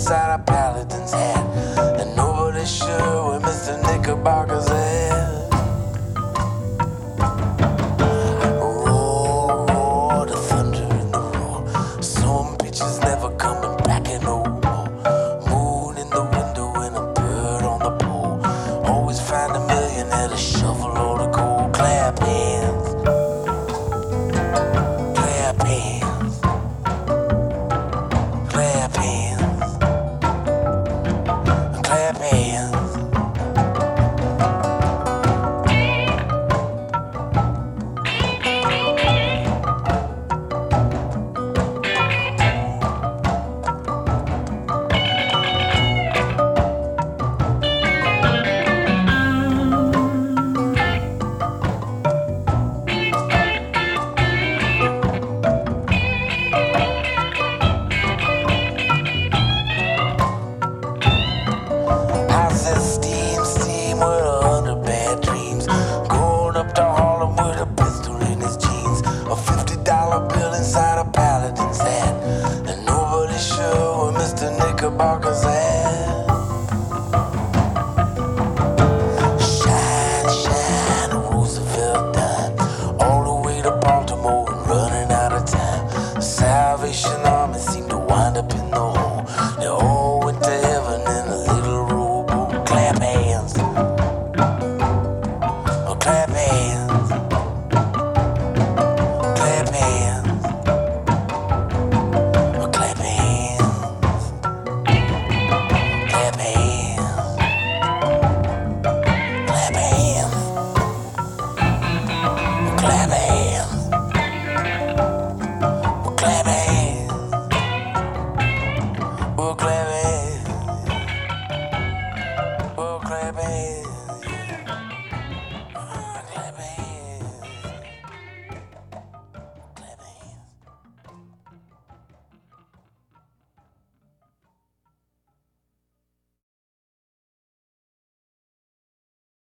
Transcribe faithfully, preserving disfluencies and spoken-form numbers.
inside a paladin's hat, and nobody's sure where Mister Knickerbocker's at. Roar, roar, the thunder in the roar. Some bitches never coming back in no more. Moon in the window and a bird on the pole. Always find a millionaire to shovel all the coal. Clap hands, clap hands, clap hands, clap hands. I said steam, steam with a hundred bad dreams. Going up to Harlem with a pistol in his jeans. A fifty dollar bill inside a paladin's hat, and nobody's sure where Mister Knickerbocker's at.